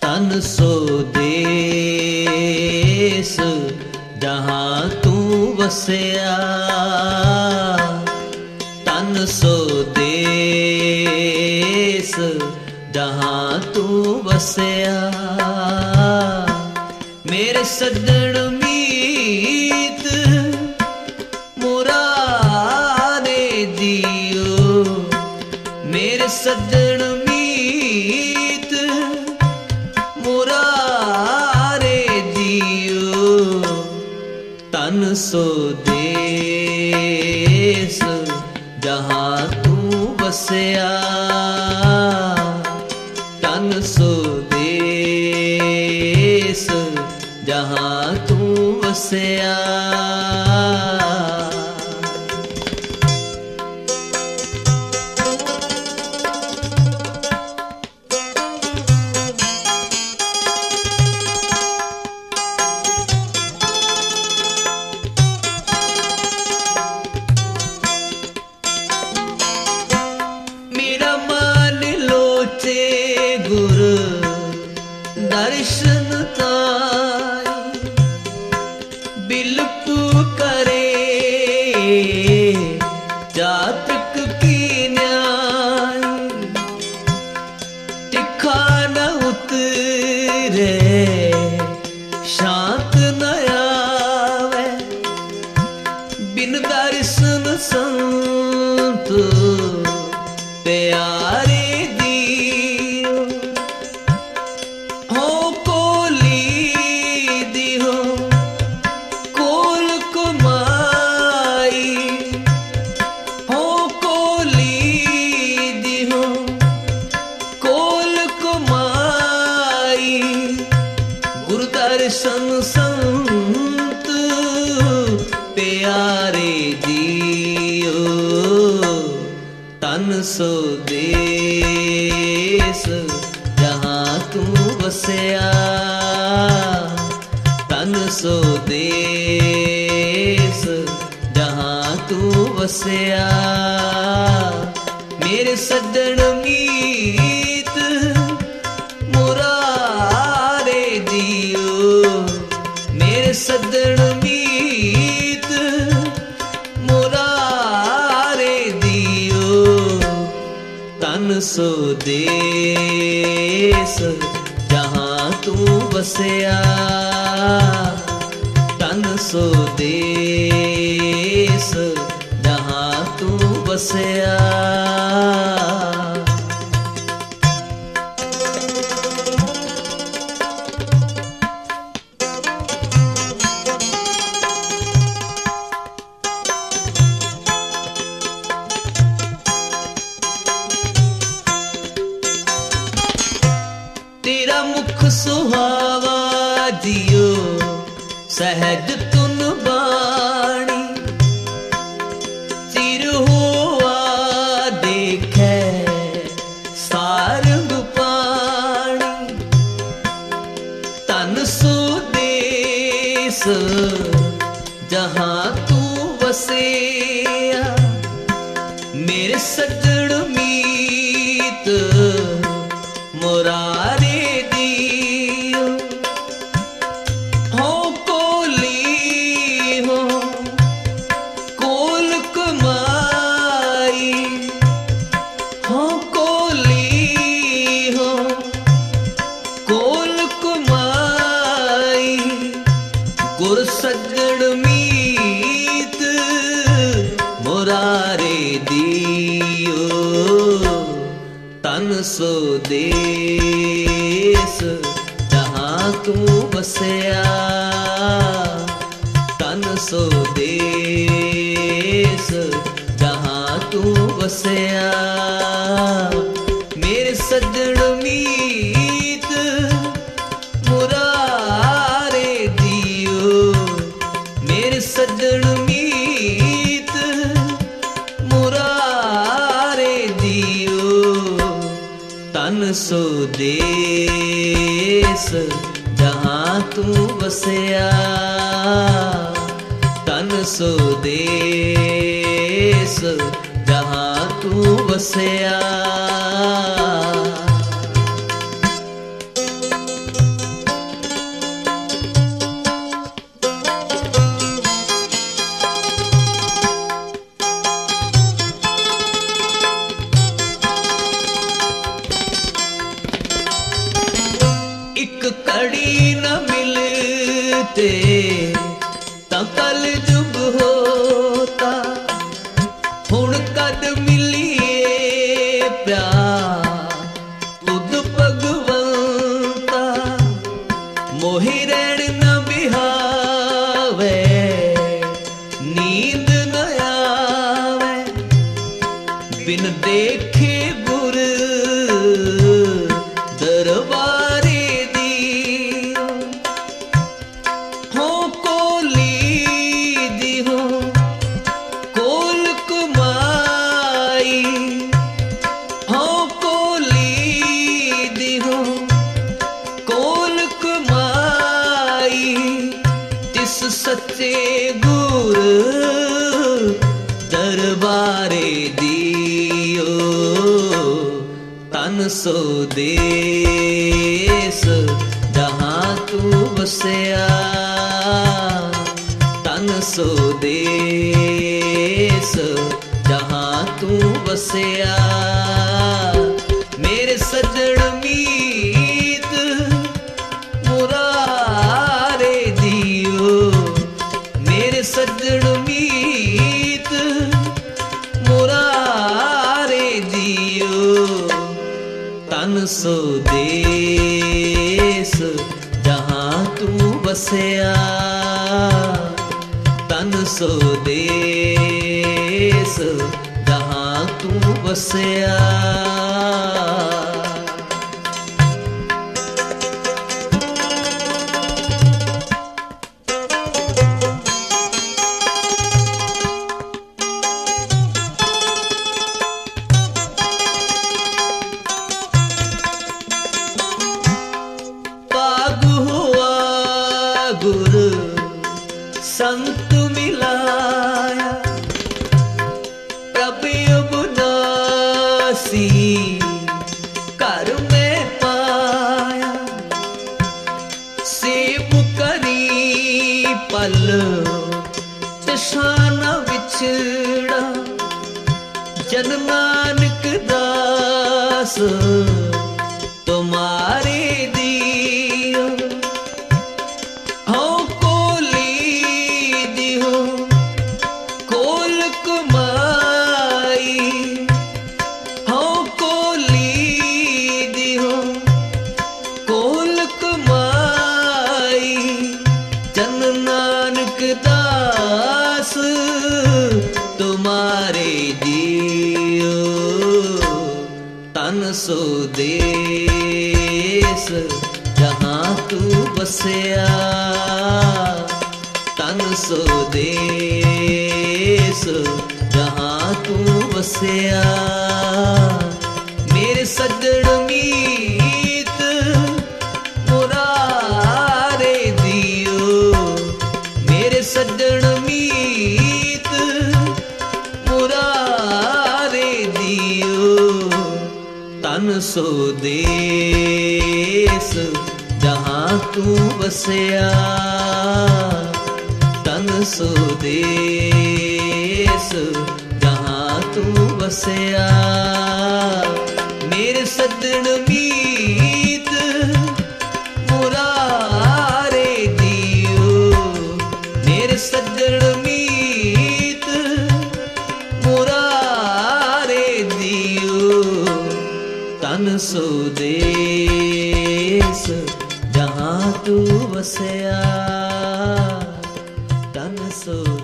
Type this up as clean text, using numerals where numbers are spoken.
तन सो देस जहाँ तू वसया, तन सो देस जहाँ तू वसया। मेरे सज्जन मीत मुरारे दियो, मेरे सज्जन मीत मुरारे दियो। तन सो देस जहाँ तू बसया, तन सो देस जहाँ तू बसया। दर्शन ताई बिलप करे, जातक की न्याय तिखा न उतरे, शांत न आवे। बिन दर्शन संत प्यारे दर्शन संत प्यारे दियो। तन सो देस जहाँ तू बसया, तन सो देस जहाँ तू बसया। मेरे सज्जन मीत मुरारे दियो, मेरे सज्जन मीत मुरारे दियो। तन सो देस जहाँ तू बसया, तन सो देस जहाँ तू बसया। तेरा मुख सुहावा दियो सहज तुन बाणी, चिर हुआ देखे सारंग पाणी। तन सो देस जहाँ तू बसया, मेरे सज्जन मीत मुरारे दियो। हो कोली हो कोल कमाई, हो कोली हो कोल कमाई। गुर सज्जन मीत मुरारे दियो। तन सो देस जहाँ तू बसया, तन सो देस जहाँ तू बसया। मेरे सज्जन मीत मुरारे दियो, मेरे सज्जन मीत मुरारे दियो। तन सो देस जहाँ तू बसया, तन सो देस जहाँ तू बसया। ते तां कल जुग होता हुण कद मिलिए प्यार तुद भगवंता मोहि रैण न बिहावे नींद न आवे बिन देखे गुर दरबारे दियो हो कोली दियो कोल कुमाई हो कोली दियो कोल कुमाई तिस सच्चे गुर दरबारे दियो तन सो देस जहाँ तू बसया तन सो देस जहाँ तू बसया मेरे सजन मीत मुरारे दियो मेरे सजन मीत मुरारे दियो तन सो देस जहाँ तू बसया तन सो देस जहाँ तू बसया गुर संत मिलाया प्रभु अबुनासी कर में पाया सेब करी पल तशाना विछड़ा जन नानक दास तुम्हारे दियो हो कोली दियो कोल कुमाई हो कोली दियो कोल कुमाई जन नानक दास तुम्हारे दियो तन सो देस जहाँ तू बसया तन सो देस जहाँ तू बसया मेरे सजन मीत मुरारे दियो मेरे सजन मीत मुरारे दियो तन सो देस जहाँ तू बसया तन सो देस जहाँ तू बसया मेरे सजन मीत मुरारे दियो मेरे सजन मीत मुरारे दियो तन सो देस जहाँ तू बसया तन सो